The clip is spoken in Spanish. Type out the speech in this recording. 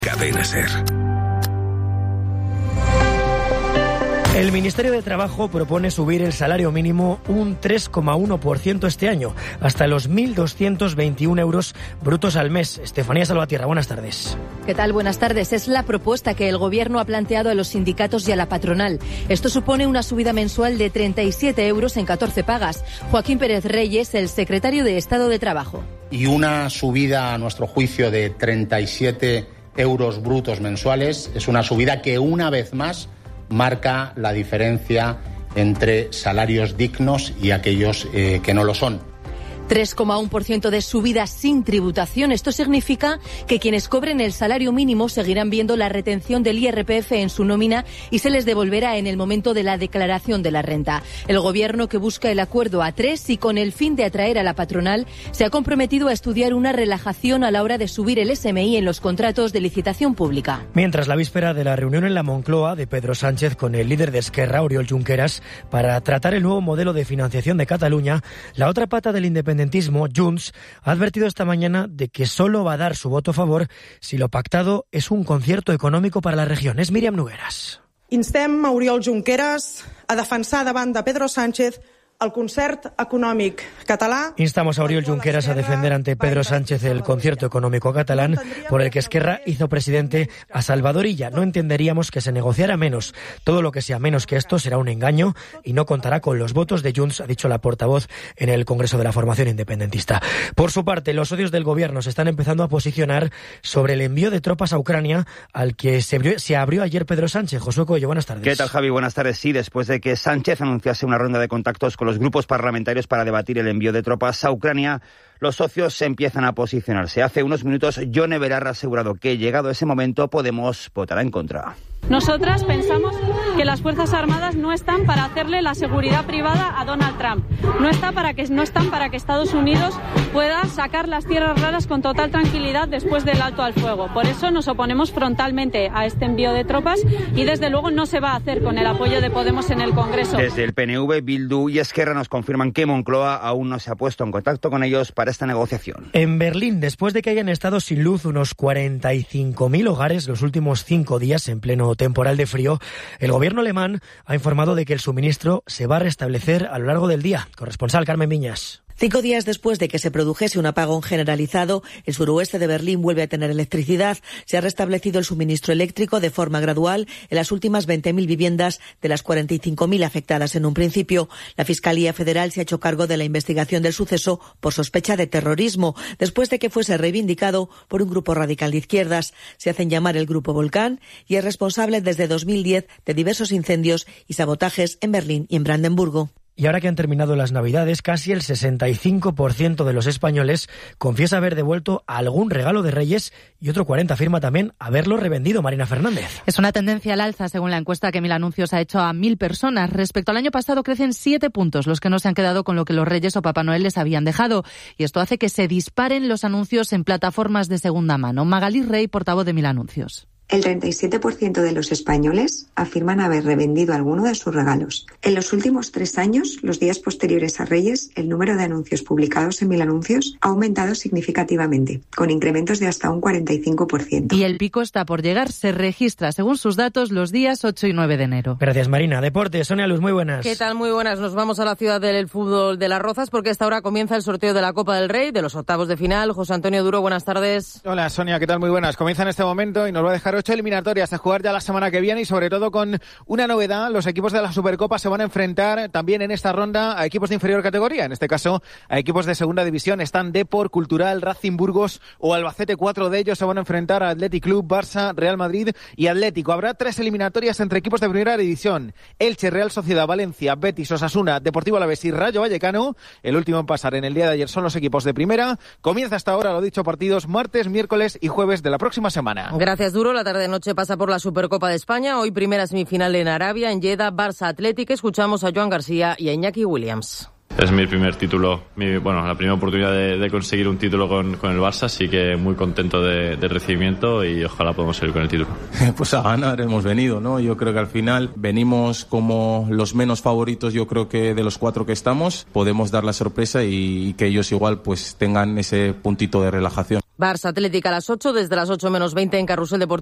Cadena SER. El Ministerio de Trabajo propone subir el salario mínimo un 3,1% este año, hasta los 1.221 euros brutos al mes. Estefanía Salvatierra, buenas tardes. ¿Qué tal? Buenas tardes. Es la propuesta que el Gobierno ha planteado a los sindicatos y a la patronal. Esto supone una subida mensual de 37 euros en 14 pagas. Joaquín Pérez Reyes, el secretario de Estado de Trabajo. Y una subida, a nuestro juicio, de 37 euros brutos mensuales es una subida que, una vez más, marca la diferencia entre salarios dignos y aquellos que no lo son. 3,1% de subida sin tributación. Esto significa que quienes cobren el salario mínimo seguirán viendo la retención del IRPF en su nómina y se les devolverá en el momento de la declaración de la renta. El Gobierno, que busca el acuerdo a tres y con el fin de atraer a la patronal, se ha comprometido a estudiar una relajación a la hora de subir el SMI en los contratos de licitación pública. Mientras, la víspera de la reunión en la Moncloa de Pedro Sánchez con el líder de Esquerra, Oriol Junqueras, para tratar el nuevo modelo de financiación de Cataluña, la otra pata del independentismo, Junts, ha advertido esta mañana de que solo va a dar su voto a favor si lo pactado es un concierto económico para la región. Es Míriam Nogueras. Instem a Oriol Junqueras a defensar davant de Pedro Sánchez el concert econòmic català. Instamos a Oriol Junqueras a defender ante Pedro Sánchez el concierto económico catalán por el que Esquerra hizo presidente a Salvador Illa. No entenderíamos que se negociara menos. Todo lo que sea menos que esto será un engaño y no contará con los votos de Junts, ha dicho la portavoz en el Congreso de la Formación Independentista. Por su parte, los socios del Gobierno se están empezando a posicionar sobre el envío de tropas a Ucrania al que se abrió ayer Pedro Sánchez. Josué Coello, buenas tardes. ¿Qué tal, Javi? Buenas tardes. Sí, después de que Sánchez anunciase una ronda de contactos con los grupos parlamentarios para debatir el envío de tropas a Ucrania, los socios se empiezan a posicionarse. Hace unos minutos, Yone Belarra ha asegurado que, llegado ese momento, Podemos votará en contra. Nosotras pensamos que las Fuerzas Armadas no están para hacerle la seguridad privada a Donald Trump. No están para que Estados Unidos pueda sacar las tierras raras con total tranquilidad después del alto al fuego. Por eso nos oponemos frontalmente a este envío de tropas y desde luego no se va a hacer con el apoyo de Podemos en el Congreso. Desde el PNV, Bildu y Esquerra nos confirman que Moncloa aún no se ha puesto en contacto con ellos para esta negociación. En Berlín, después de que hayan estado sin luz unos 45.000 hogares los últimos 5 días en pleno temporal de frío, el gobierno alemán ha informado de que el suministro se va a restablecer a lo largo del día. Corresponsal Carmen Viñas. 5 días después de que se produjese un apagón generalizado, el suroeste de Berlín vuelve a tener electricidad. Se ha restablecido el suministro eléctrico de forma gradual en las últimas 20.000 viviendas de las 45.000 afectadas en un principio. La Fiscalía Federal se ha hecho cargo de la investigación del suceso por sospecha de terrorismo, después de que fuese reivindicado por un grupo radical de izquierdas. Se hacen llamar el Grupo Volcán y es responsable desde 2010 de diversos incendios y sabotajes en Berlín y en Brandenburgo. Y ahora que han terminado las Navidades, casi el 65% de los españoles confiesa haber devuelto algún regalo de Reyes y otro 40% afirma también haberlo revendido. Marina Fernández. Es una tendencia al alza según la encuesta que Mil Anuncios ha hecho a 1.000 personas. Respecto al año pasado crecen 7 puntos los que no se han quedado con lo que los Reyes o Papá Noel les habían dejado. Y esto hace que se disparen los anuncios en plataformas de segunda mano. Magalí Rey, portavoz de Mil Anuncios. El 37% de los españoles afirman haber revendido alguno de sus regalos. En los últimos 3 años, los días posteriores a Reyes, el número de anuncios publicados en Mil Anuncios ha aumentado significativamente, con incrementos de hasta un 45%. Y el pico está por llegar. Se registra, según sus datos, los días 8 y 9 de enero. Gracias, Marina. Deportes, Sonia Luz, muy buenas. ¿Qué tal? Muy buenas. Nos vamos a la ciudad del fútbol de Las Rozas porque a esta hora comienza el sorteo de la Copa del Rey, de los octavos de final. José Antonio Duro, buenas tardes. Hola, Sonia, ¿qué tal? Muy buenas. Comienza en este momento y nos va a dejar 8 eliminatorias a jugar ya la semana que viene y sobre todo con una novedad. Los equipos de la Supercopa se van a enfrentar también en esta ronda a equipos de inferior categoría, en este caso a equipos de segunda división. Están Depor, Cultural, Racing Burgos o Albacete. 4 de ellos se van a enfrentar a Athletic Club, Barça, Real Madrid y Atlético. Habrá 3 eliminatorias entre equipos de primera división: Elche, Real Sociedad, Valencia, Betis, Osasuna, Deportivo Alavés y Rayo Vallecano. El último en pasar en el día de ayer son los equipos de primera. Comienza hasta ahora, lo dicho, partidos martes, miércoles y jueves de la próxima semana. Gracias, Duro. La tarde-noche pasa por la Supercopa de España. Hoy primera semifinal en Arabia, en Jeddah, Barça Atlético. Escuchamos a Joan García y a Iñaki Williams. Es mi primer título, la primera oportunidad de conseguir un título con el Barça, así que muy contento del recibimiento y ojalá podamos salir con el título. Pues a ganar hemos venido, ¿no? Yo creo que al final venimos como los menos favoritos, yo creo que de los 4 que estamos, podemos dar la sorpresa y que ellos igual pues tengan ese puntito de relajación. Barça Atlético a las 8, desde las 8 menos 20 en Carrusel Deportivo.